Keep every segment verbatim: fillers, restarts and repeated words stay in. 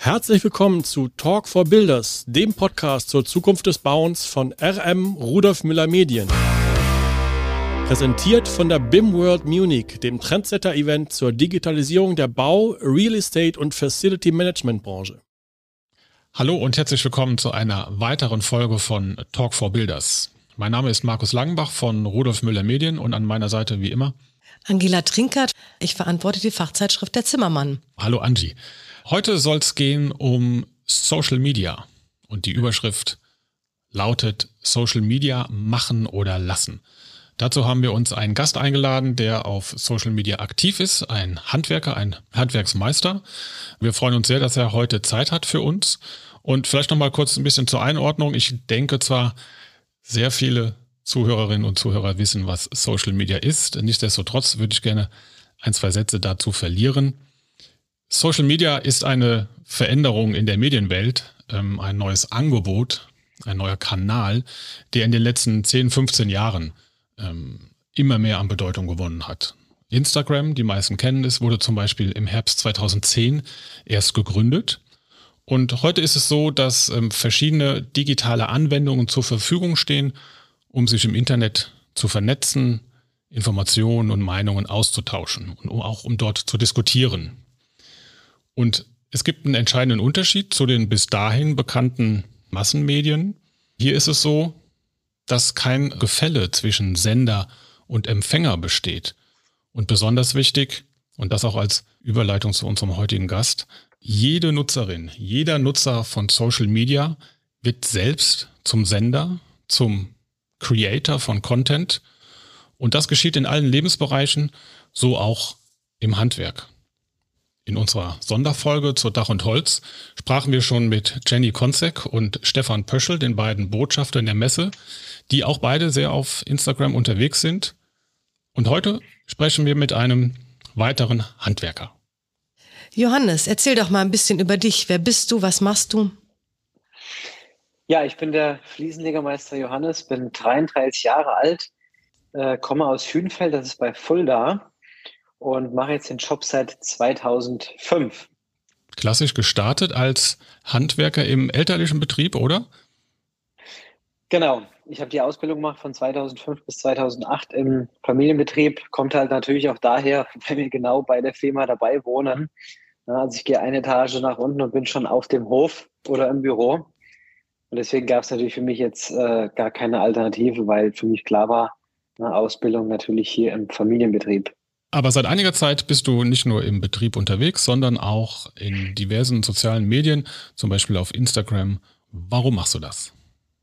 Herzlich willkommen zu Talk for Builders, dem Podcast zur Zukunft des Bauens von R M Rudolf Müller Medien. Präsentiert von der B I M World Munich, dem Trendsetter-Event zur Digitalisierung der Bau-, Real Estate- und Facility-Management-Branche. Hallo und herzlich willkommen zu einer weiteren Folge von Talk for Builders. Mein Name ist Markus Langenbach von Rudolf Müller Medien und an meiner Seite wie immer Angela Trinkert. Ich verantworte die Fachzeitschrift Der Zimmermann. Hallo Angie. Heute soll es gehen um Social Media und die Überschrift lautet Social Media machen oder lassen. Dazu haben wir uns einen Gast eingeladen, der auf Social Media aktiv ist, ein Handwerker, ein Handwerksmeister. Wir freuen uns sehr, dass er heute Zeit hat für uns. Und vielleicht noch mal kurz ein bisschen zur Einordnung. Ich denke zwar, sehr viele Zuhörerinnen und Zuhörer wissen, was Social Media ist. Nichtsdestotrotz würde ich gerne ein, zwei Sätze dazu verlieren. Social Media ist eine Veränderung in der Medienwelt, ähm, ein neues Angebot, ein neuer Kanal, der in den letzten zehn, fünfzehn Jahren ähm, immer mehr an Bedeutung gewonnen hat. Instagram, die meisten kennen es, wurde zum Beispiel im Herbst zweitausendzehn erst gegründet. Und heute ist es so, dass ähm, verschiedene digitale Anwendungen zur Verfügung stehen, um sich im Internet zu vernetzen, Informationen und Meinungen auszutauschen und auch um dort zu diskutieren. Und es gibt einen entscheidenden Unterschied zu den bis dahin bekannten Massenmedien. Hier ist es so, dass kein Gefälle zwischen Sender und Empfänger besteht. Und besonders wichtig, und das auch als Überleitung zu unserem heutigen Gast, jede Nutzerin, jeder Nutzer von Social Media wird selbst zum Sender, zum Creator von Content. Und das geschieht in allen Lebensbereichen, so auch im Handwerk. In unserer Sonderfolge zur Dach und Holz sprachen wir schon mit Jenny Konzek und Stefan Pöschel, den beiden Botschaftern der Messe, die auch beide sehr auf Instagram unterwegs sind. Und heute sprechen wir mit einem weiteren Handwerker. Johannes, erzähl doch mal ein bisschen über dich. Wer bist du? Was machst du? Ja, ich bin der Fliesenlegermeister Johannes, bin dreiunddreißig Jahre alt, äh, komme aus Hünfeld, das ist bei Fulda. Und mache jetzt den Job seit zweitausendfünf. Klassisch gestartet als Handwerker im elterlichen Betrieb, oder? Genau. Ich habe die Ausbildung gemacht von zweitausendfünf bis zweitausendacht im Familienbetrieb. Kommt halt natürlich auch daher, weil wir genau bei der Firma dabei wohnen. Also ich gehe eine Etage nach unten und bin schon auf dem Hof oder im Büro. Und deswegen gab es natürlich für mich jetzt äh, gar keine Alternative, weil für mich klar war, eine Ausbildung natürlich hier im Familienbetrieb. Aber seit einiger Zeit bist du nicht nur im Betrieb unterwegs, sondern auch in diversen sozialen Medien, zum Beispiel auf Instagram. Warum machst du das?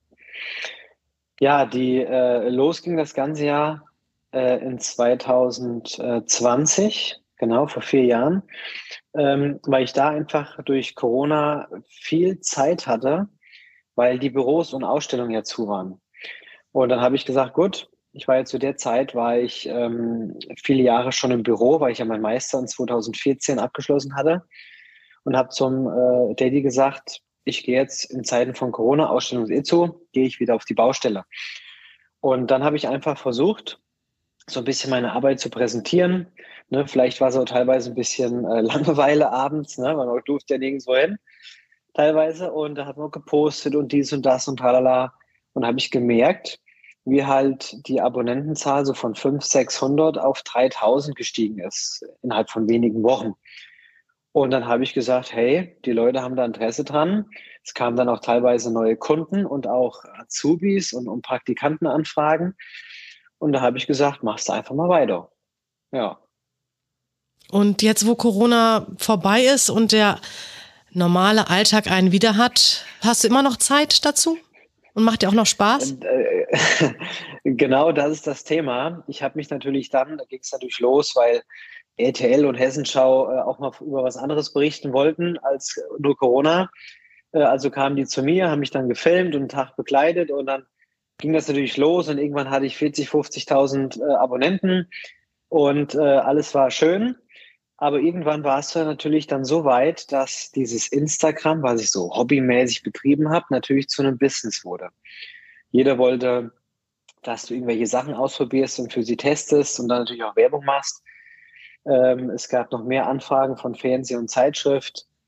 Ja, die äh, los ging das ganze Jahr äh, in zweitausendzwanzig, genau vor vier Jahren, ähm, weil ich da einfach durch Corona viel Zeit hatte, weil die Büros und Ausstellungen ja zu waren. Und dann habe ich gesagt, gut, ich war ja zu der Zeit, war ich ähm, viele Jahre schon im Büro, weil ich ja meinen Meister in zweitausendvierzehn abgeschlossen hatte und habe zum äh, Daddy gesagt, ich gehe jetzt in Zeiten von Corona, Ausstellung ist eh zu, gehe ich wieder auf die Baustelle. Und dann habe ich einfach versucht, so ein bisschen meine Arbeit zu präsentieren. Ne, vielleicht war es auch teilweise ein bisschen äh, Langeweile abends, ne, man durfte ja nirgendwo hin, teilweise. Und da hat man gepostet und dies und das und tralala. Und habe ich gemerkt, wie halt die Abonnentenzahl so von fünfhundert, sechshundert auf dreitausend gestiegen ist innerhalb von wenigen Wochen. Und dann habe ich gesagt, hey, die Leute haben da Interesse dran. Es kamen dann auch teilweise neue Kunden und auch Azubis und, und Praktikantenanfragen. Und da habe ich gesagt, machst du einfach mal weiter. Ja. Und jetzt, wo Corona vorbei ist und der normale Alltag einen wieder hat, hast du immer noch Zeit dazu? Und macht dir auch noch Spaß? Und, äh, genau, das ist das Thema. Ich habe mich natürlich dann, da ging es natürlich los, weil R T L und Hessenschau äh, auch mal über was anderes berichten wollten als nur Corona. Äh, also kamen die zu mir, haben mich dann gefilmt und einen Tag begleitet und dann ging das natürlich los und irgendwann hatte ich vierzig, fünfzigtausend äh, Abonnenten und äh, alles war schön. Aber irgendwann war es dann natürlich dann so weit, dass dieses Instagram, was ich so hobbymäßig betrieben habe, natürlich zu einem Business wurde. Jeder wollte, dass du irgendwelche Sachen ausprobierst und für sie testest und dann natürlich auch Werbung machst. Ähm, es gab noch mehr Anfragen von Fernseh und Zeitschrift.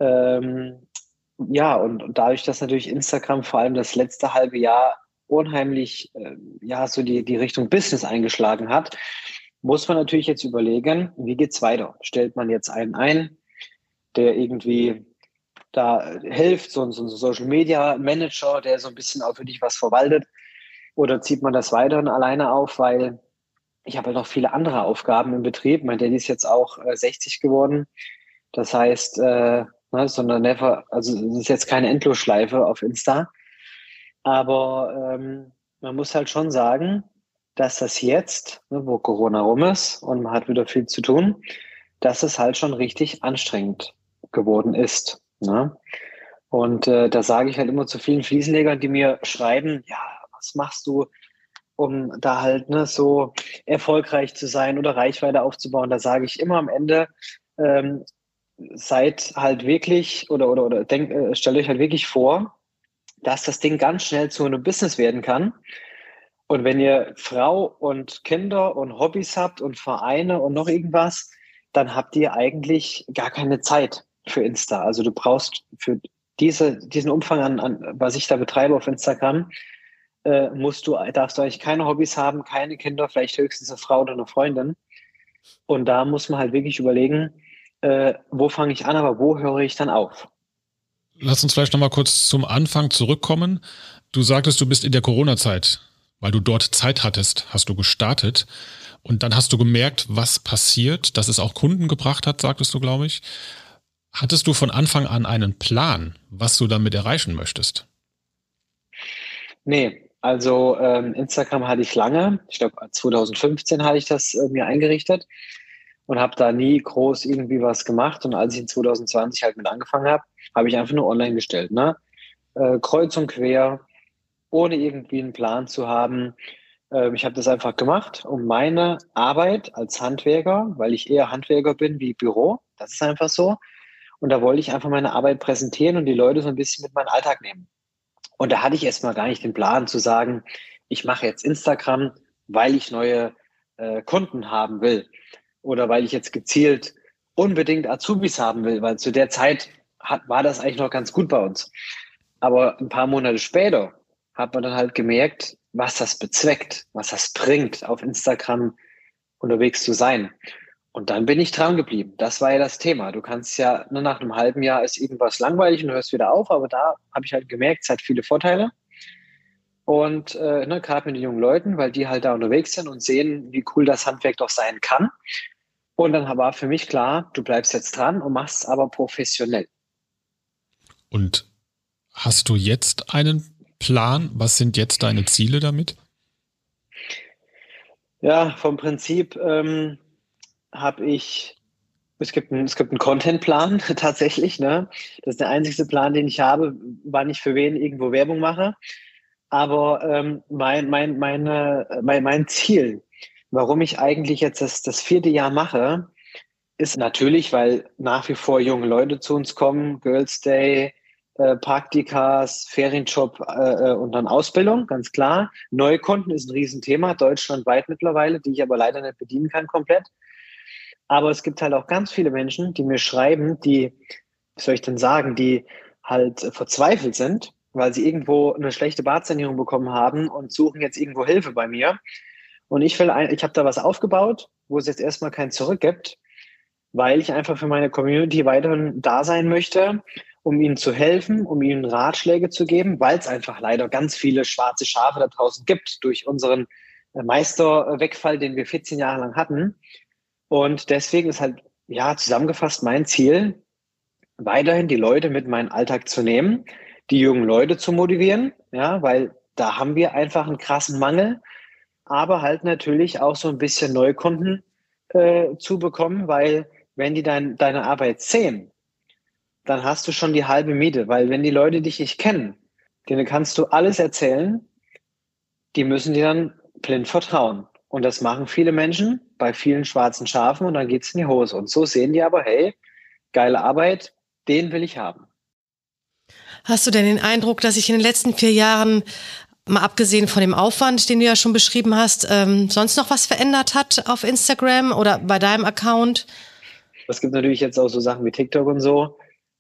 Ähm, ja, und, und dadurch, dass natürlich Instagram vor allem das letzte halbe Jahr unheimlich äh, ja, so die, die Richtung Business eingeschlagen hat, muss man natürlich jetzt überlegen, wie geht's weiter? Stellt man jetzt einen ein, der irgendwie da hilft, so, so ein Social Media Manager, der so ein bisschen auch für dich was verwaltet, oder zieht man das weiterhin alleine auf, weil ich habe ja noch viele andere Aufgaben im Betrieb. Mein Daddy ist jetzt auch äh, sechzig geworden. Das heißt, äh, ne, sondern never, also es ist jetzt keine Endlosschleife auf Insta. Aber ähm, man muss halt schon sagen, dass das jetzt, ne, wo Corona rum ist und man hat wieder viel zu tun, dass es halt schon richtig anstrengend geworden ist. Ne? Und äh, da sage ich halt immer zu vielen Fliesenlegern, die mir schreiben, ja, was machst du, um da halt ne, so erfolgreich zu sein oder Reichweite aufzubauen? Da sage ich immer am Ende, ähm, seid halt wirklich oder oder oder denkt, äh, stellt euch halt wirklich vor, dass das Ding ganz schnell zu einem Business werden kann. Und wenn ihr Frau und Kinder und Hobbys habt und Vereine und noch irgendwas, dann habt ihr eigentlich gar keine Zeit für Insta. Also du brauchst für diese, diesen Umfang an, an, was ich da betreibe auf Instagram, äh, musst du, darfst du eigentlich keine Hobbys haben, keine Kinder, vielleicht höchstens eine Frau oder eine Freundin. Und da muss man halt wirklich überlegen, äh, wo fange ich an, aber wo höre ich dann auf? Lass uns vielleicht nochmal kurz zum Anfang zurückkommen. Du sagtest, du bist in der Corona-Zeit, weil du dort Zeit hattest, hast du gestartet. Und dann hast du gemerkt, was passiert, dass es auch Kunden gebracht hat, sagtest du, glaube ich. Hattest du von Anfang an einen Plan, was du damit erreichen möchtest? Nee, also ähm, Instagram hatte ich lange. Ich glaube, zwanzig fünfzehn hatte ich das äh, mir eingerichtet und habe da nie groß irgendwie was gemacht. Und als ich in zwanzig zwanzig halt mit angefangen habe, habe ich einfach nur online gestellt, ne? Äh, kreuz und quer, ohne irgendwie einen Plan zu haben. Äh, ich habe das einfach gemacht, um meine Arbeit als Handwerker, weil ich eher Handwerker bin wie Büro, das ist einfach so. Und da wollte ich einfach meine Arbeit präsentieren und die Leute so ein bisschen mit meinem Alltag nehmen. Und da hatte ich erstmal gar nicht den Plan zu sagen, ich mache jetzt Instagram, weil ich neue äh, Kunden haben will oder weil ich jetzt gezielt unbedingt Azubis haben will, weil zu der Zeit hat, war das eigentlich noch ganz gut bei uns. Aber ein paar Monate später hat man dann halt gemerkt, was das bezweckt, was das bringt, auf Instagram unterwegs zu sein. Und dann bin ich dran geblieben. Das war ja das Thema. Du kannst ja, nur nach einem halben Jahr ist irgendwas langweilig und du hörst wieder auf, aber da habe ich halt gemerkt, es hat viele Vorteile. Und äh, ne, gerade mit den jungen Leuten, weil die halt da unterwegs sind und sehen, wie cool das Handwerk doch sein kann. Und dann war für mich klar, du bleibst jetzt dran und machst es aber professionell. Und hast du jetzt einen Plan? Was sind jetzt deine Ziele damit? Ja, vom Prinzip ähm, habe ich, es gibt einen, es gibt einen Contentplan tatsächlich, ne? Das ist der einzige Plan, den ich habe, wann ich für wen irgendwo Werbung mache. Aber ähm, mein, mein, meine, mein, mein Ziel, warum ich eigentlich jetzt das, das vierte Jahr mache, ist natürlich, weil nach wie vor junge Leute zu uns kommen, Girls Day, äh, Praktikas, Ferienjob äh, und dann Ausbildung, ganz klar. Neukunden ist ein Riesenthema, deutschlandweit mittlerweile, die ich aber leider nicht bedienen kann komplett. Aber es gibt halt auch ganz viele Menschen, die mir schreiben, die, wie soll ich denn sagen, die halt verzweifelt sind, weil sie irgendwo eine schlechte Badsanierung bekommen haben und suchen jetzt irgendwo Hilfe bei mir. Und ich will, ein, ich habe da was aufgebaut, wo es jetzt erstmal kein Zurück gibt, weil ich einfach für meine Community weiterhin da sein möchte, um ihnen zu helfen, um ihnen Ratschläge zu geben, weil es einfach leider ganz viele schwarze Schafe da draußen gibt durch unseren Meisterwegfall, den wir vierzehn Jahre lang hatten. Und deswegen ist halt, ja, zusammengefasst mein Ziel, weiterhin die Leute mit in meinen Alltag zu nehmen, die jungen Leute zu motivieren, ja, weil da haben wir einfach einen krassen Mangel, aber halt natürlich auch so ein bisschen Neukunden äh, zu bekommen, weil wenn die dein, deine Arbeit sehen, dann hast du schon die halbe Miete, weil wenn die Leute dich nicht kennen, denen kannst du alles erzählen, die müssen dir dann blind vertrauen. Und das machen viele Menschen bei vielen schwarzen Schafen und dann geht's in die Hose. Und so sehen die aber, hey, geile Arbeit, den will ich haben. Hast du denn den Eindruck, dass sich in den letzten vier Jahren, mal abgesehen von dem Aufwand, den du ja schon beschrieben hast, ähm, sonst noch was verändert hat auf Instagram oder bei deinem Account? Es gibt natürlich jetzt auch so Sachen wie TikTok und so.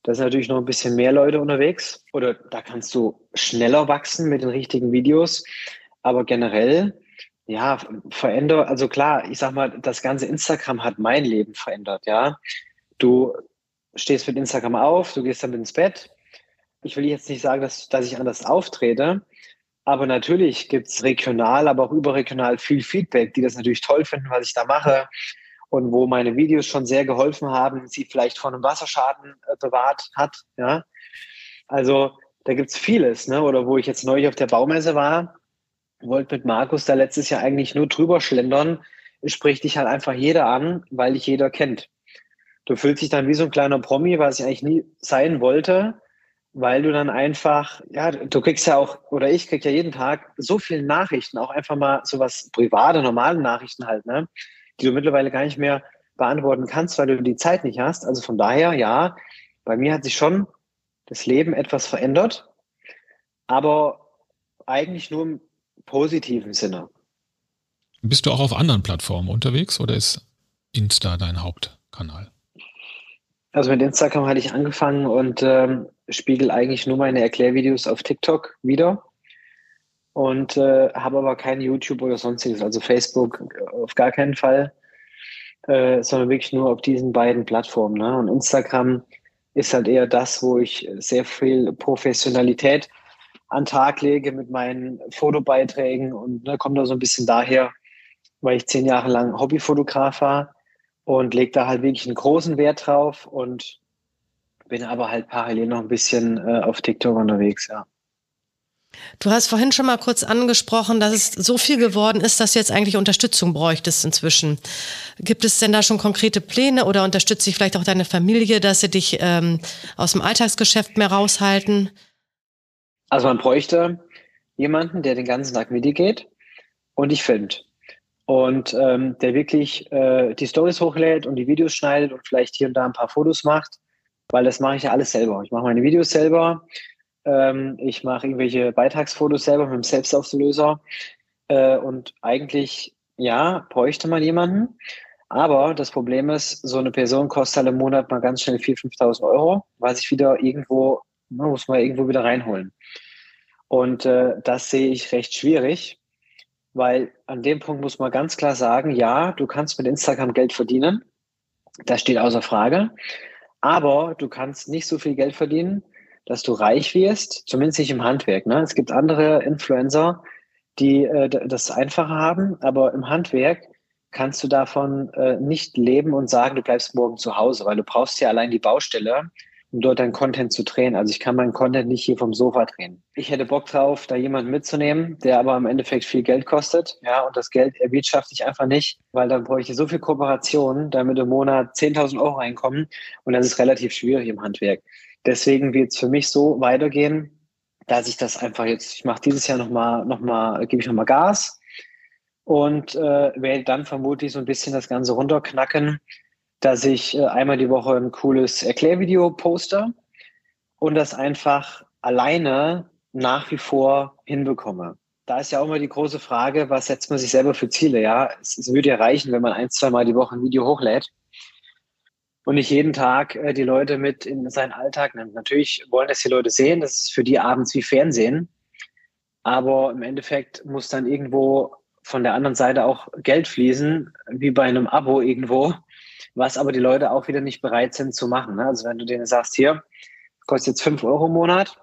Da sind natürlich noch ein bisschen mehr Leute unterwegs oder da kannst du schneller wachsen mit den richtigen Videos. Aber generell, ja, verändert, also klar, ich sag mal, das ganze Instagram hat mein Leben verändert, ja. Du stehst mit Instagram auf, du gehst damit ins Bett. Ich will jetzt nicht sagen, dass, dass ich anders auftrete, aber natürlich gibt's regional, aber auch überregional viel Feedback, die das natürlich toll finden, was ich da mache und wo meine Videos schon sehr geholfen haben, sie vielleicht vor einem Wasserschaden äh, bewahrt hat, ja. Also da gibt's vieles, ne? Oder wo ich jetzt neulich auf der Baumesse war, wollte mit Markus da letztes Jahr eigentlich nur drüber schlendern, spricht dich halt einfach jeder an, weil dich jeder kennt. Du fühlst dich dann wie so ein kleiner Promi, was ich eigentlich nie sein wollte, weil du dann einfach, ja, du kriegst ja auch, oder ich krieg ja jeden Tag so viele Nachrichten, auch einfach mal sowas private, normale Nachrichten halt, ne, die du mittlerweile gar nicht mehr beantworten kannst, weil du die Zeit nicht hast. Also von daher, ja, bei mir hat sich schon das Leben etwas verändert, aber eigentlich nur im positiven Sinne. Bist du auch auf anderen Plattformen unterwegs oder ist Insta dein Hauptkanal? Also mit Instagram hatte ich angefangen und ähm, spiegel eigentlich nur meine Erklärvideos auf TikTok wieder und äh, habe aber kein YouTube oder sonstiges, also Facebook auf gar keinen Fall, äh, sondern wirklich nur auf diesen beiden Plattformen. Ne? Und Instagram ist halt eher das, wo ich sehr viel Professionalität an den Tag lege mit meinen Fotobeiträgen und ne, kommt da so ein bisschen daher, weil ich zehn Jahre lang Hobbyfotograf war. Und lege da halt wirklich einen großen Wert drauf und bin aber halt parallel noch ein bisschen äh, auf TikTok unterwegs, ja. Du hast vorhin schon mal kurz angesprochen, dass es so viel geworden ist, dass du jetzt eigentlich Unterstützung bräuchtest inzwischen. Gibt es denn da schon konkrete Pläne oder unterstützt dich vielleicht auch deine Familie, dass sie dich ähm, aus dem Alltagsgeschäft mehr raushalten? Also man bräuchte jemanden, der den ganzen Tag mit dir geht und dich filmt. Und ähm, der wirklich äh, die Storys hochlädt und die Videos schneidet und vielleicht hier und da ein paar Fotos macht, weil das mache ich ja alles selber. Ich mache meine Videos selber, ähm, ich mache irgendwelche Beitragsfotos selber mit dem Selbstauslöser äh, und eigentlich, ja, bräuchte man jemanden. Aber das Problem ist, so eine Person kostet halt im Monat mal ganz schnell viertausend, fünftausend Euro, was ich wieder irgendwo, muss man irgendwo wieder reinholen. Und äh, das sehe ich recht schwierig. Weil an dem Punkt muss man ganz klar sagen, ja, du kannst mit Instagram Geld verdienen. Das steht außer Frage. Aber du kannst nicht so viel Geld verdienen, dass du reich wirst, zumindest nicht im Handwerk. Ne? Es gibt andere Influencer, die äh, das einfacher haben, aber im Handwerk kannst du davon äh, nicht leben und sagen, du bleibst morgen zu Hause, weil du brauchst ja allein die Baustelle, um dort deinen Content zu drehen. Also ich kann meinen Content nicht hier vom Sofa drehen. Ich hätte Bock drauf, da jemanden mitzunehmen, der aber im Endeffekt viel Geld kostet. Ja, und das Geld erwirtschafte ich einfach nicht, weil dann bräuchte ich so viel Kooperation, damit im Monat zehntausend Euro reinkommen. Und das ist relativ schwierig im Handwerk. Deswegen wird es für mich so weitergehen, dass ich das einfach jetzt, ich mache dieses Jahr nochmal, noch mal, gebe ich nochmal Gas und äh, werde dann vermutlich so ein bisschen das Ganze runterknacken, dass ich äh, einmal die Woche ein cooles Erklärvideo poste und das einfach alleine nach wie vor hinbekomme. Da ist ja auch immer die große Frage, was setzt man sich selber für Ziele? Ja, es, es würde ja reichen, wenn man ein, zwei Mal die Woche ein Video hochlädt und nicht jeden Tag äh, die Leute mit in seinen Alltag nimmt. Natürlich wollen das die Leute sehen, das ist für die abends wie Fernsehen, aber im Endeffekt muss dann irgendwo von der anderen Seite auch Geld fließen, wie bei einem Abo irgendwo, was aber die Leute auch wieder nicht bereit sind zu machen. Ne? Also wenn du denen sagst, hier, kostet jetzt fünf Euro im Monat,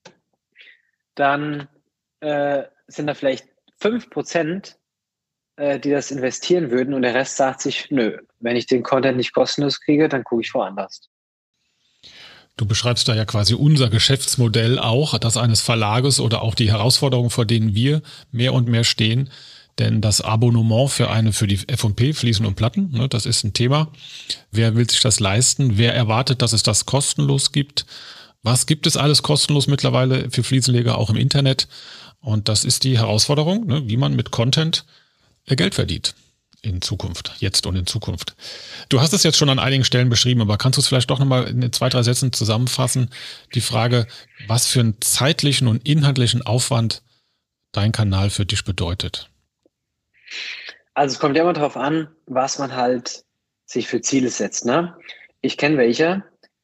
dann äh, sind da vielleicht fünf Prozent, äh, die das investieren würden und der Rest sagt sich, nö, wenn ich den Content nicht kostenlos kriege, dann gucke ich woanders. Du beschreibst da ja quasi unser Geschäftsmodell auch, das eines Verlages oder auch die Herausforderungen, vor denen wir mehr und mehr stehen. Denn das Abonnement für eine, für die F und P, Fliesen und Platten, ne, das ist ein Thema. Wer will sich das leisten? Wer erwartet, dass es das kostenlos gibt? Was gibt es alles kostenlos mittlerweile für Fliesenleger auch im Internet? Und das ist die Herausforderung, ne, wie man mit Content Geld verdient in Zukunft, jetzt und in Zukunft. Du hast es jetzt schon an einigen Stellen beschrieben, aber kannst du es vielleicht doch nochmal in zwei, drei Sätzen zusammenfassen? Die Frage, was für einen zeitlichen und inhaltlichen Aufwand dein Kanal für dich bedeutet. Also es kommt ja immer darauf an, was man halt sich für Ziele setzt. Ne? Ich kenne welche,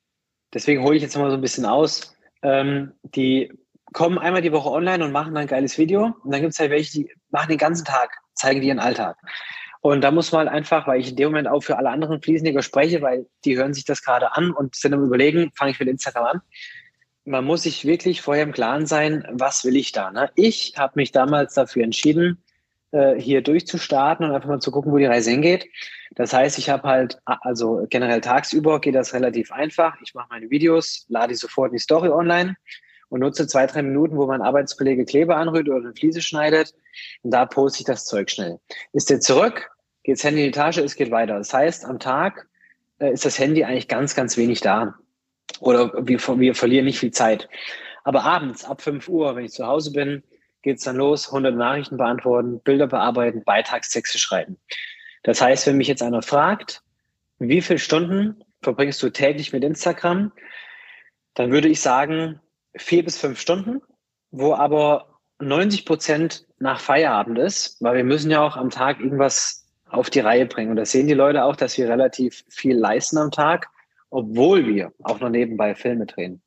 deswegen hole ich jetzt mal so ein bisschen aus. Ähm, die kommen einmal die Woche online und machen dann ein geiles Video. Und dann gibt es halt welche, die machen den ganzen Tag, zeigen die ihren Alltag. Und da muss man halt einfach, weil ich in dem Moment auch für alle anderen Fliesenleger spreche, weil die hören sich das gerade an und sind am Überlegen, fange ich mit Instagram an. Man muss sich wirklich vorher im Klaren sein, was will ich da. Ne? Ich habe mich damals dafür entschieden, hier durchzustarten und einfach mal zu gucken, wo die Reise hingeht. Das heißt, ich habe halt, also generell tagsüber geht das relativ einfach. Ich mache meine Videos, lade die sofort in die Story online und nutze zwei, drei Minuten, wo mein Arbeitskollege Kleber anrührt oder eine Fliese schneidet. Und da poste ich das Zeug schnell. Ist der zurück, geht das Handy in die Tasche, es geht weiter. Das heißt, am Tag äh, ist das Handy eigentlich ganz, ganz wenig da. Oder wir, wir verlieren nicht viel Zeit. Aber abends, ab fünf Uhr, wenn ich zu Hause bin, geht's dann los, hundert Nachrichten beantworten, Bilder bearbeiten, Beitragstexte schreiben. Das heißt, wenn mich jetzt einer fragt, wie viele Stunden verbringst du täglich mit Instagram, dann würde ich sagen, vier bis fünf Stunden, wo aber neunzig Prozent nach Feierabend ist, weil wir müssen ja auch am Tag irgendwas auf die Reihe bringen. Und das sehen die Leute auch, dass wir relativ viel leisten am Tag, obwohl wir auch noch nebenbei Filme drehen.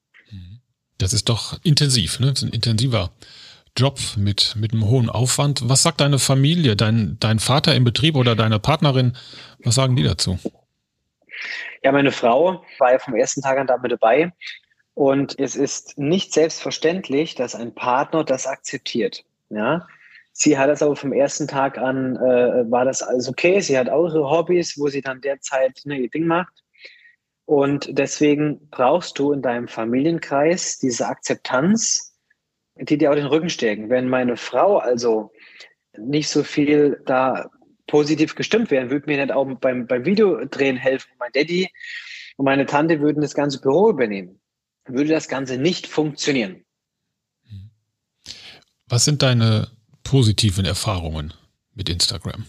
Das ist doch intensiv, ne? Das ist ein intensiver Job mit, mit einem hohen Aufwand. Was sagt deine Familie, dein, dein Vater im Betrieb oder deine Partnerin? Was sagen die dazu? Ja, meine Frau war ja vom ersten Tag an damit dabei. Und es ist nicht selbstverständlich, dass ein Partner das akzeptiert. Ja, sie hat das aber vom ersten Tag an, äh, war das alles okay. Sie hat auch ihre Hobbys, wo sie dann derzeit ne, ihr Ding macht. Und deswegen brauchst du in deinem Familienkreis diese Akzeptanz, die dir auch den Rücken stärken. Wenn meine Frau also nicht so viel da positiv gestimmt wäre, würde mir nicht auch beim, beim Videodrehen helfen. Mein Daddy und meine Tante würden das ganze Büro übernehmen. Würde das Ganze nicht funktionieren. Was sind deine positiven Erfahrungen mit Instagram?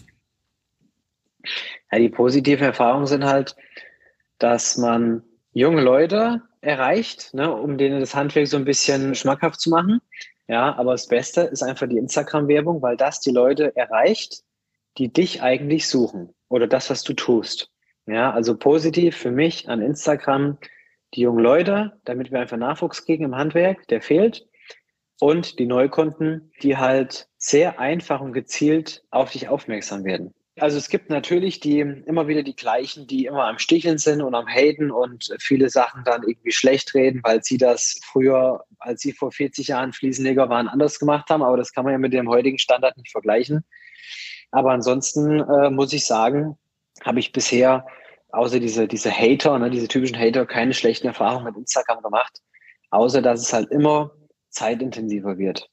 Ja, die positiven Erfahrungen sind halt, dass man junge Leute erreicht, ne, um denen das Handwerk so ein bisschen schmackhaft zu machen. Ja, aber das Beste ist einfach die Instagram-Werbung, weil das die Leute erreicht, die dich eigentlich suchen oder das, was du tust. Ja, also positiv für mich an Instagram die jungen Leute, damit wir einfach Nachwuchs kriegen im Handwerk, der fehlt. Und die Neukunden, die halt sehr einfach und gezielt auf dich aufmerksam werden. Also es gibt natürlich die immer wieder die gleichen, die immer am Sticheln sind und am Haten und viele Sachen dann irgendwie schlecht reden, weil sie das früher, als sie vor vierzig Jahren Fliesenleger waren, anders gemacht haben. Aber das kann man ja mit dem heutigen Standard nicht vergleichen. Aber ansonsten äh, muss ich sagen, habe ich bisher außer diese, diese Hater, ne, diese typischen Hater, keine schlechten Erfahrungen mit Instagram gemacht. Außer dass es halt immer zeitintensiver wird.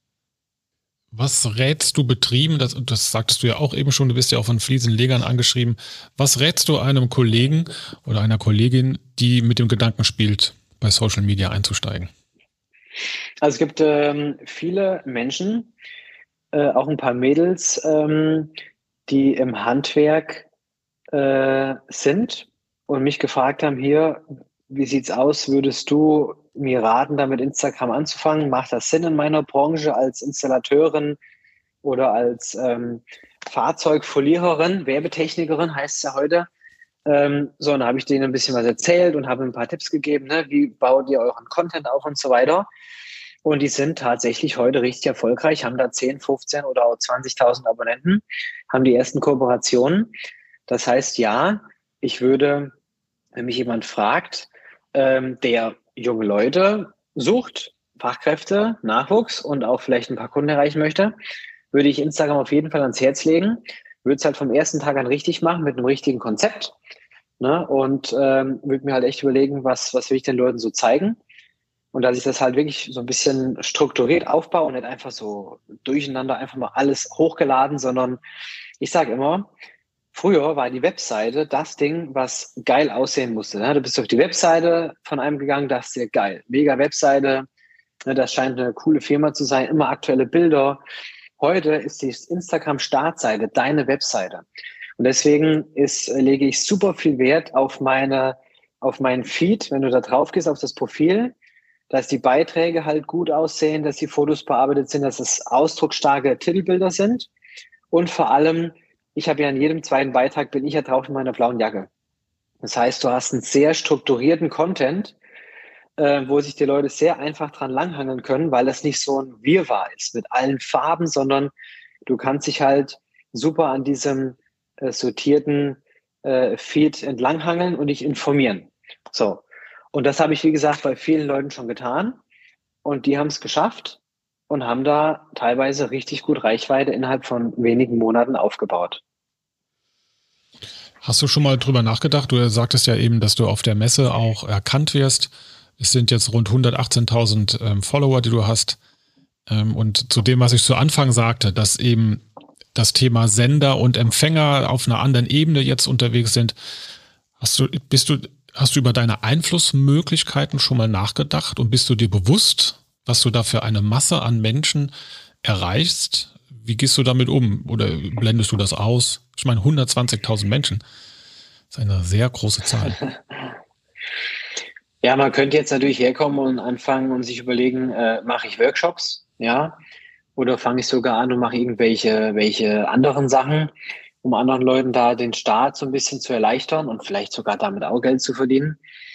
Was rätst du Betrieben, das, das sagtest du ja auch eben schon, du bist ja auch von Fliesenlegern angeschrieben, was rätst du einem Kollegen oder einer Kollegin, die mit dem Gedanken spielt, bei Social Media einzusteigen? Also es gibt ähm, viele Menschen, äh, auch ein paar Mädels, ähm, die im Handwerk äh, sind und mich gefragt haben, hier, wie sieht's aus, würdest du mir raten, damit Instagram anzufangen? Macht das Sinn in meiner Branche als Installateurin oder als ähm, Fahrzeugfoliererin, Werbetechnikerin heißt es ja heute. Ähm, so, und dann habe ich denen ein bisschen was erzählt und habe ein paar Tipps gegeben, ne? Wie baut ihr euren Content auf und so weiter. Und die sind tatsächlich heute richtig erfolgreich, haben da zehn, fünfzehn oder auch zwanzigtausend Abonnenten, haben die ersten Kooperationen. Das heißt, ja, ich würde, wenn mich jemand fragt, ähm, der junge Leute sucht, Fachkräfte, Nachwuchs und auch vielleicht ein paar Kunden erreichen möchte, würde ich Instagram auf jeden Fall ans Herz legen. Würde es halt vom ersten Tag an richtig machen mit einem richtigen Konzept, ne? Und ähm, würde mir halt echt überlegen, was, was will ich den Leuten so zeigen. Und dass ich das halt wirklich so ein bisschen strukturiert aufbaue und nicht einfach so durcheinander einfach mal alles hochgeladen, sondern ich sage immer, früher war die Webseite das Ding, was geil aussehen musste. Ne? Du bist auf die Webseite von einem gegangen, dachte dir, geil, mega Webseite, ne, das scheint eine coole Firma zu sein, immer aktuelle Bilder. Heute ist die Instagram-Startseite deine Webseite. Und deswegen ist, lege ich super viel Wert auf meine, auf meinen Feed, wenn du da drauf gehst, auf das Profil, dass die Beiträge halt gut aussehen, dass die Fotos bearbeitet sind, dass es ausdrucksstarke Titelbilder sind und vor allem, ich habe ja in jedem zweiten Beitrag, bin ich ja drauf in meiner blauen Jacke. Das heißt, du hast einen sehr strukturierten Content, äh, wo sich die Leute sehr einfach dran langhangeln können, weil das nicht so ein Wirrwarr ist mit allen Farben, sondern du kannst dich halt super an diesem äh, sortierten äh, Feed entlanghangeln und dich informieren. So. Und das habe ich, wie gesagt, bei vielen Leuten schon getan. Und die haben es geschafft und haben da teilweise richtig gut Reichweite innerhalb von wenigen Monaten aufgebaut. Hast du schon mal drüber nachgedacht? Du sagtest ja eben, dass du auf der Messe auch erkannt wirst. Es sind jetzt rund hundertachtzehntausend ähm, Follower, die du hast. Ähm, und zu dem, was ich zu Anfang sagte, dass eben das Thema Sender und Empfänger auf einer anderen Ebene jetzt unterwegs sind. Hast du, bist du, hast du über deine Einflussmöglichkeiten schon mal nachgedacht und bist du dir bewusst, was du da für eine Masse an Menschen erreichst? Wie gehst du damit um? Oder blendest du das aus? Ich meine, hundertzwanzigtausend Menschen. Das ist eine sehr große Zahl. Ja, man könnte jetzt natürlich herkommen und anfangen und sich überlegen, äh, mache ich Workshops, ja, oder fange ich sogar an und mache irgendwelche welche anderen Sachen, um anderen Leuten da den Start so ein bisschen zu erleichtern und vielleicht sogar damit auch Geld zu verdienen.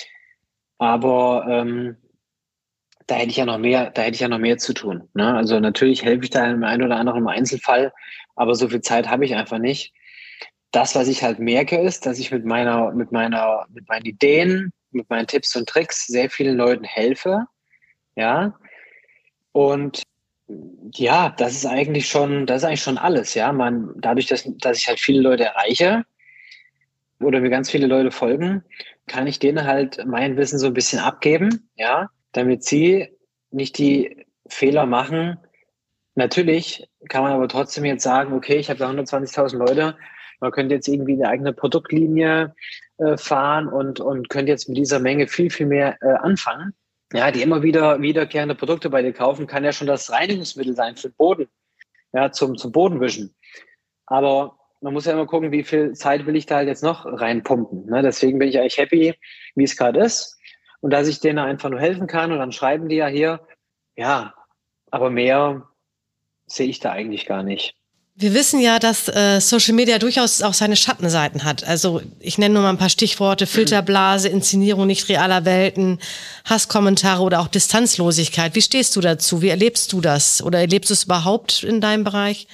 Aber ähm, da hätte ich ja noch mehr, da hätte ich ja noch mehr zu tun. Ne? Also natürlich helfe ich da im einen oder anderen im Einzelfall, aber so viel Zeit habe ich einfach nicht. Das, was ich halt merke, ist, dass ich mit meiner, mit meiner, mit meinen Ideen, mit meinen Tipps und Tricks sehr vielen Leuten helfe. Ja. Und ja, das ist eigentlich schon, das ist eigentlich schon alles. Ja, man, dadurch, dass, dass ich halt viele Leute erreiche oder mir ganz viele Leute folgen, kann ich denen halt mein Wissen so ein bisschen abgeben. Ja, damit sie nicht die Fehler machen. Natürlich kann man aber trotzdem jetzt sagen, okay, ich habe da hundertzwanzigtausend Leute, man könnte jetzt irgendwie eine eigene Produktlinie äh, fahren und, und könnte jetzt mit dieser Menge viel, viel mehr äh, anfangen. Ja, die immer wieder wiederkehrende Produkte bei dir kaufen, kann ja schon das Reinigungsmittel sein für den Boden, ja, zum, zum Bodenwischen. Aber man muss ja immer gucken, wie viel Zeit will ich da halt jetzt noch reinpumpen. Ne? Deswegen bin ich eigentlich happy, wie es gerade ist. Und dass ich denen einfach nur helfen kann und dann schreiben die ja hier, ja, aber mehr sehe ich da eigentlich gar nicht. Wir wissen ja, dass äh, Social Media durchaus auch seine Schattenseiten hat. Also ich nenne nur mal ein paar Stichworte: Filterblase, Inszenierung nicht realer Welten, Hasskommentare oder auch Distanzlosigkeit. Wie stehst du dazu? Wie erlebst du das? Oder erlebst du es überhaupt in deinem Bereich?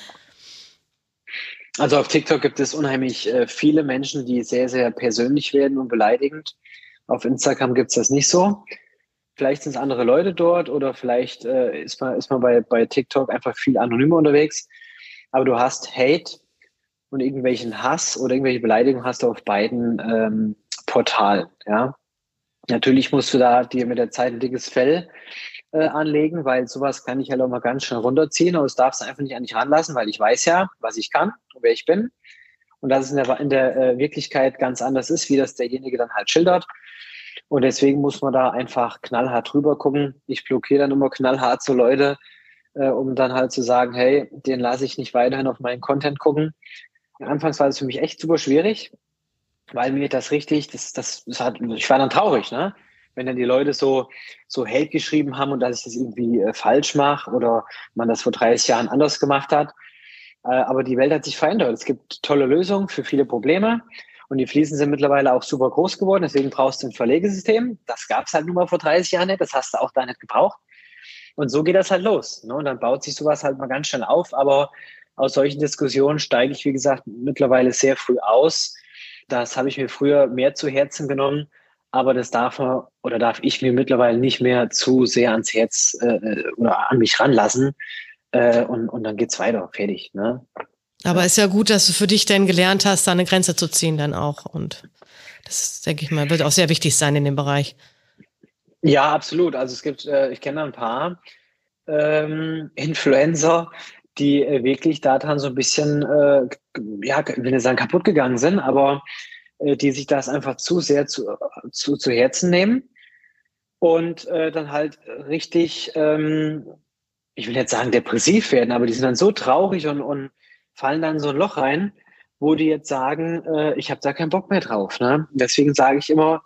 Also auf TikTok gibt es unheimlich äh, viele Menschen, die sehr, sehr persönlich werden und beleidigend. Auf Instagram gibt es das nicht so. Vielleicht sind es andere Leute dort oder vielleicht äh, ist man, ist man bei, bei TikTok einfach viel anonymer unterwegs. Aber du hast Hate und irgendwelchen Hass oder irgendwelche Beleidigungen hast du auf beiden ähm, Portalen. Ja? Natürlich musst du da dir mit der Zeit ein dickes Fell äh, anlegen, weil sowas kann ich halt auch mal ganz schnell runterziehen. Aber das darfst du einfach nicht an dich ranlassen, weil ich weiß ja, was ich kann und wer ich bin. Und dass es in der, in der äh, Wirklichkeit ganz anders ist, wie das derjenige dann halt schildert. Und deswegen muss man da einfach knallhart drüber gucken. Ich blockiere dann immer knallhart so Leute, äh, um dann halt zu sagen, hey, den lasse ich nicht weiterhin auf meinen Content gucken. Anfangs war das für mich echt super schwierig, weil mir das richtig, das, das, das hat, ich war dann traurig, ne? Wenn dann die Leute so, so Hate geschrieben haben und dass ich das irgendwie äh, falsch mache oder man das vor dreißig Jahren anders gemacht hat. Äh, aber die Welt hat sich verändert. Es gibt tolle Lösungen für viele Probleme. Und die Fliesen sind mittlerweile auch super groß geworden. Deswegen brauchst du ein Verlegesystem. Das gab es halt nun mal vor dreißig Jahren nicht. Das hast du auch da nicht gebraucht. Und so geht das halt los. Ne? Und dann baut sich sowas halt mal ganz schnell auf. Aber aus solchen Diskussionen steige ich, wie gesagt, mittlerweile sehr früh aus. Das habe ich mir früher mehr zu Herzen genommen. Aber das darf man oder darf ich mir mittlerweile nicht mehr zu sehr ans Herz äh, oder an mich ranlassen. Äh, und, und dann geht's weiter. Fertig. Ne? Aber ist ja gut, dass du für dich denn gelernt hast, da eine Grenze zu ziehen dann auch. Und das, denke ich mal, wird auch sehr wichtig sein in dem Bereich. Ja, absolut. Also es gibt, äh, ich kenne ein paar ähm, Influencer, die äh, wirklich daran so ein bisschen, äh, ja, ich will nicht sagen kaputt gegangen sind, aber äh, die sich das einfach zu sehr zu, zu, zu Herzen nehmen und äh, dann halt richtig, ähm, ich will jetzt sagen depressiv werden, aber die sind dann so traurig und, und fallen dann in so ein Loch rein, wo die jetzt sagen, äh, ich habe da keinen Bock mehr drauf. Ne? Deswegen sage ich immer,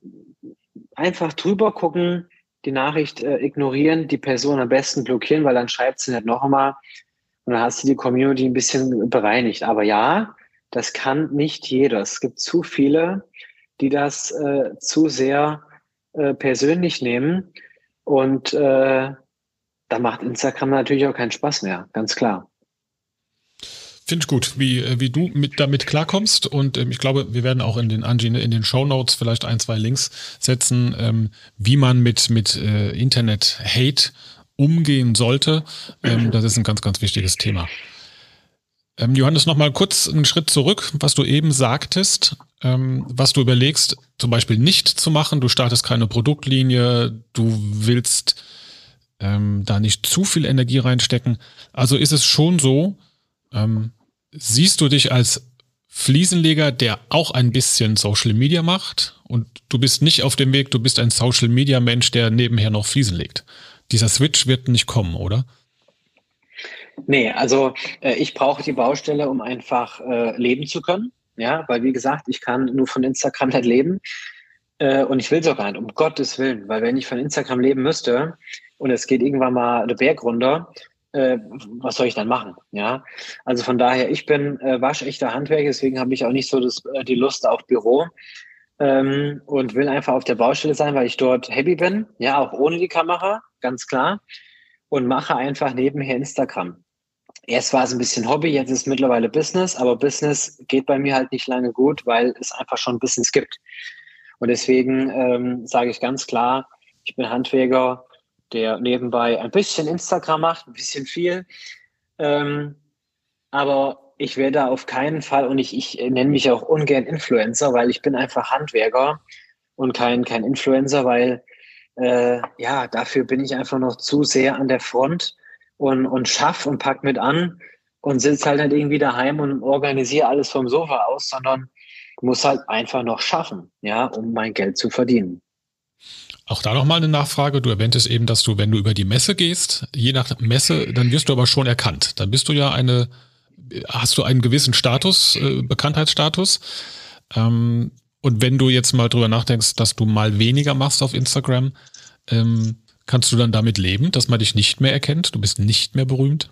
einfach drüber gucken, die Nachricht äh, ignorieren, die Person am besten blockieren, weil dann schreibt sie nicht noch einmal und dann hast du die Community ein bisschen bereinigt. Aber ja, das kann nicht jeder. Es gibt zu viele, die das äh, zu sehr äh, persönlich nehmen. Und äh, da macht Instagram natürlich auch keinen Spaß mehr, ganz klar. Finde ich gut, wie, wie du mit, damit klarkommst. Und ähm, ich glaube, wir werden auch in den Angie, in den Shownotes vielleicht ein, zwei Links setzen, ähm, wie man mit, mit äh, Internet-Hate umgehen sollte. Ähm, das ist ein ganz, ganz wichtiges Thema. Ähm, Johannes, noch mal kurz einen Schritt zurück, was du eben sagtest, ähm, was du überlegst, zum Beispiel nicht zu machen. Du startest keine Produktlinie, du willst ähm, da nicht zu viel Energie reinstecken. Also ist es schon so, ähm, siehst du dich als Fliesenleger, der auch ein bisschen Social Media macht, und du bist nicht auf dem Weg, du bist ein Social Media Mensch, der nebenher noch Fliesen legt. Dieser Switch wird nicht kommen, oder? Nee, also äh, ich brauche die Baustelle, um einfach äh, leben zu können. Ja, weil wie gesagt, ich kann nur von Instagram nicht leben. Äh, und ich will es auch gar nicht, um Gottes Willen. Weil wenn ich von Instagram leben müsste und es geht irgendwann mal der Berg runter, äh, was soll ich dann machen? Ja, also von daher, ich bin äh, waschechter Handwerker, deswegen habe ich auch nicht so das, äh, die Lust auf Büro. Ähm, und will einfach auf der Baustelle sein, weil ich dort happy bin. Ja, auch ohne die Kamera, ganz klar. Und mache einfach nebenher Instagram. Erst war es ein bisschen Hobby, jetzt ist es mittlerweile Business, aber Business geht bei mir halt nicht lange gut, weil es einfach schon Business gibt. Und deswegen ähm, sage ich ganz klar, ich bin Handwerker, der nebenbei ein bisschen Instagram macht, ein bisschen viel. Ähm, aber ich werde auf keinen Fall, und ich, ich nenne mich auch ungern Influencer, weil ich bin einfach Handwerker und kein, kein Influencer, weil äh, ja, dafür bin ich einfach noch zu sehr an der Front und, und schaff und pack mit an und sitze halt nicht irgendwie daheim und organisiere alles vom Sofa aus, sondern muss halt einfach noch schaffen, ja, um mein Geld zu verdienen. Auch da nochmal eine Nachfrage. Du erwähntest eben, dass du, wenn du über die Messe gehst, je nach Messe, dann wirst du aber schon erkannt. Dann bist du ja eine, hast du einen gewissen Status, äh, Bekanntheitsstatus. Ähm, und wenn du jetzt mal drüber nachdenkst, dass du mal weniger machst auf Instagram, ähm, kannst du dann damit leben, dass man dich nicht mehr erkennt? Du bist nicht mehr berühmt?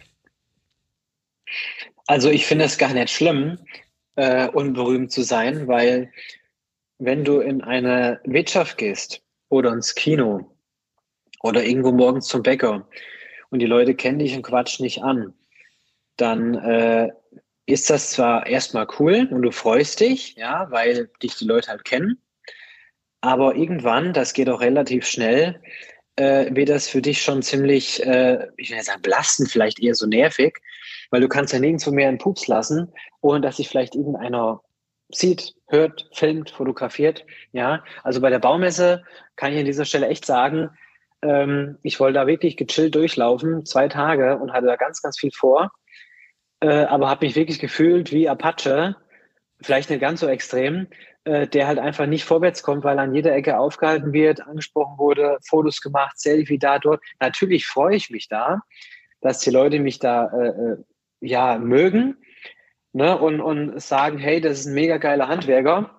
Also ich finde es gar nicht schlimm, äh, unberühmt zu sein, weil wenn du in eine Wirtschaft gehst oder ins Kino oder irgendwo morgens zum Bäcker und die Leute kennen dich und quatschen dich an, dann äh, ist das zwar erstmal cool und du freust dich, ja, weil dich die Leute halt kennen, aber irgendwann, das geht auch relativ schnell, äh, wird das für dich schon ziemlich, äh, ich will nicht sagen belastend, vielleicht eher so nervig, weil du kannst ja nirgendwo mehr einen Pups lassen, ohne dass sich vielleicht irgendeiner sieht, hört, filmt, fotografiert. Ja, also bei der Baumesse kann ich an dieser Stelle echt sagen, ähm, ich wollte da wirklich gechillt durchlaufen, zwei Tage, und hatte da ganz, ganz viel vor, äh, aber habe mich wirklich gefühlt wie Apache, vielleicht nicht ganz so extrem, äh, der halt einfach nicht vorwärts kommt, weil an jeder Ecke aufgehalten wird, angesprochen wurde, Fotos gemacht, Selfie da, dort. Natürlich freue ich mich da, dass die Leute mich da äh, ja mögen, ne, und, und sagen, hey, das ist ein mega geiler Handwerker.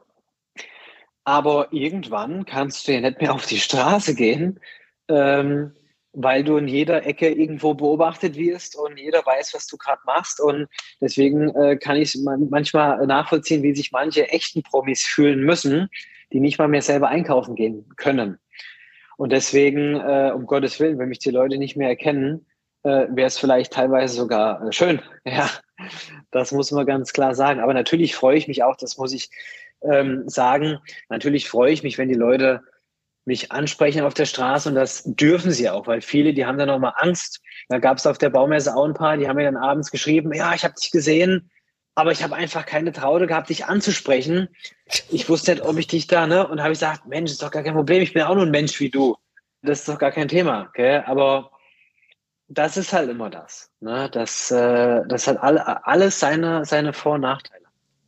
Aber irgendwann kannst du ja nicht mehr auf die Straße gehen, ähm, weil du in jeder Ecke irgendwo beobachtet wirst und jeder weiß, was du gerade machst. Und deswegen äh, kann ich man, manchmal nachvollziehen, wie sich manche echten Promis fühlen müssen, die nicht mal mehr selber einkaufen gehen können. Und deswegen, äh, um Gottes Willen, wenn mich die Leute nicht mehr erkennen, äh, wäre es vielleicht teilweise sogar äh, schön. Ja, das muss man ganz klar sagen. Aber natürlich freue ich mich auch, das muss ich ähm, sagen, natürlich freue ich mich, wenn die Leute mich ansprechen auf der Straße, und das dürfen sie auch, weil viele, die haben dann noch mal Angst. Da gab es auf der Baumesse auch ein paar, die haben mir dann abends geschrieben, ja, ich habe dich gesehen, aber ich habe einfach keine Traute gehabt, dich anzusprechen. Ich wusste nicht, ob ich dich da, ne? Und habe ich gesagt, Mensch, ist doch gar kein Problem, ich bin auch nur ein Mensch wie du. Das ist doch gar kein Thema, okay? Aber das ist halt immer das, ne? Das, äh, das hat alle, alles seine, seine Vor- und Nachteile.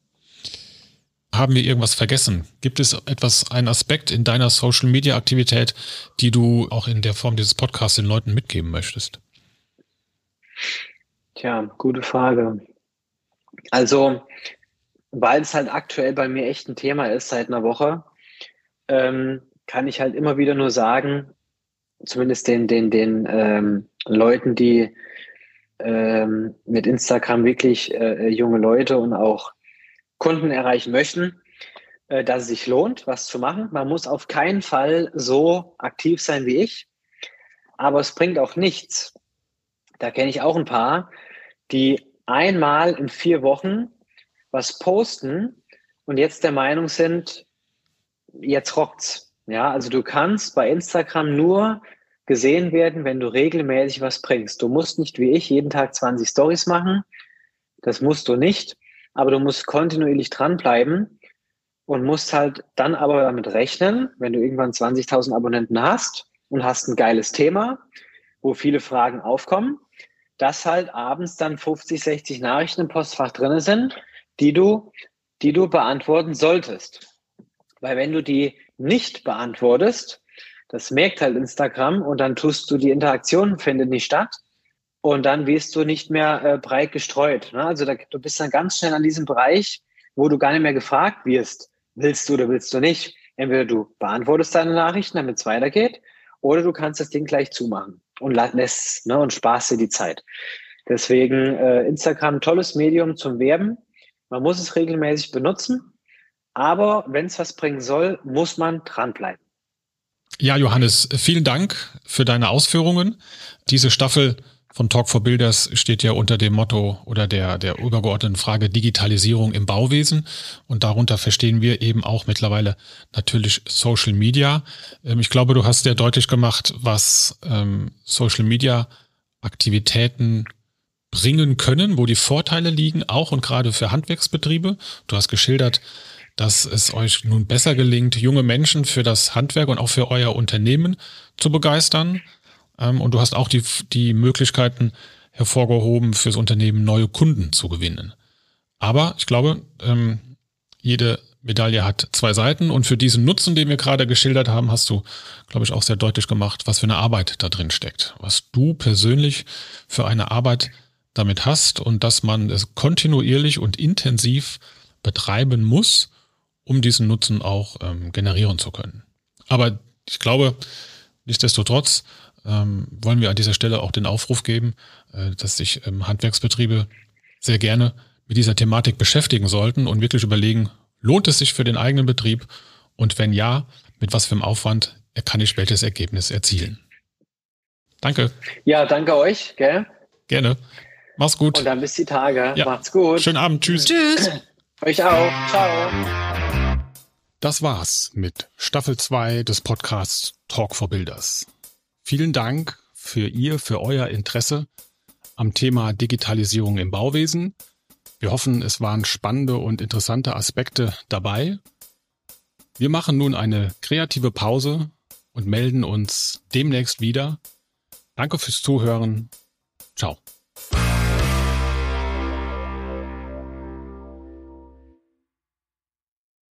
Haben wir irgendwas vergessen? Gibt es etwas, einen Aspekt in deiner Social-Media-Aktivität, die du auch in der Form dieses Podcasts den Leuten mitgeben möchtest? Tja, gute Frage. Also, weil es halt aktuell bei mir echt ein Thema ist seit einer Woche, ähm, kann ich halt immer wieder nur sagen, zumindest den, den, den ähm, Leuten, die ähm, mit Instagram wirklich äh, junge Leute und auch Kunden erreichen möchten, äh, dass es sich lohnt, was zu machen. Man muss auf keinen Fall so aktiv sein wie ich, aber es bringt auch nichts. Da kenne ich auch ein paar, die einmal in vier Wochen was posten und jetzt der Meinung sind, jetzt rockt's. Ja, also du kannst bei Instagram nur gesehen werden, wenn du regelmäßig was bringst. Du musst nicht wie ich jeden Tag zwanzig Stories machen. Das musst du nicht, aber du musst kontinuierlich dranbleiben und musst halt dann aber damit rechnen, wenn du irgendwann zwanzigtausend Abonnenten hast und hast ein geiles Thema, wo viele Fragen aufkommen, dass halt abends dann fünfzig, sechzig Nachrichten im Postfach drin sind, die du, die du beantworten solltest. Weil wenn du die nicht beantwortest, das merkt halt Instagram und dann tust du, die Interaktion findet nicht statt und dann wirst du nicht mehr äh, breit gestreut. Ne? Also da, du bist dann ganz schnell an diesem Bereich, wo du gar nicht mehr gefragt wirst, willst du oder willst du nicht. Entweder du beantwortest deine Nachrichten, damit es weitergeht, oder du kannst das Ding gleich zumachen und lässt, ne, und sparst dir die Zeit. Deswegen äh, Instagram, tolles Medium zum Werben. Man muss es regelmäßig benutzen, aber wenn es was bringen soll, muss man dranbleiben. Ja, Johannes, vielen Dank für deine Ausführungen. Diese Staffel von Talk for Builders steht ja unter dem Motto oder der, der übergeordneten Frage Digitalisierung im Bauwesen. Und darunter verstehen wir eben auch mittlerweile natürlich Social Media. Ich glaube, du hast sehr deutlich gemacht, was ähm, Social Media Aktivitäten bringen können, wo die Vorteile liegen, auch und gerade für Handwerksbetriebe. Du hast geschildert, dass es euch nun besser gelingt, junge Menschen für das Handwerk und auch für euer Unternehmen zu begeistern. Und du hast auch die, die Möglichkeiten hervorgehoben, fürs Unternehmen neue Kunden zu gewinnen. Aber ich glaube, jede Medaille hat zwei Seiten und für diesen Nutzen, den wir gerade geschildert haben, hast du, glaube ich, auch sehr deutlich gemacht, was für eine Arbeit da drin steckt. Was du persönlich für eine Arbeit damit hast und dass man es kontinuierlich und intensiv betreiben muss, um diesen Nutzen auch ähm, generieren zu können. Aber ich glaube, nichtsdestotrotz ähm, wollen wir an dieser Stelle auch den Aufruf geben, äh, dass sich ähm, Handwerksbetriebe sehr gerne mit dieser Thematik beschäftigen sollten und wirklich überlegen, lohnt es sich für den eigenen Betrieb und wenn ja, mit was für einem Aufwand kann ich welches Ergebnis erzielen. Danke. Ja, danke euch. Gell? Gerne. Mach's gut. Und dann bis die Tage. Ja. Macht's gut. Schönen Abend. Tschüss. Tschüss. Euch auch. Ciao. Das war's mit Staffel zwei des Podcasts Talk for Builders. Vielen Dank für Ihr, für euer Interesse am Thema Digitalisierung im Bauwesen. Wir hoffen, es waren spannende und interessante Aspekte dabei. Wir machen nun eine kreative Pause und melden uns demnächst wieder. Danke fürs Zuhören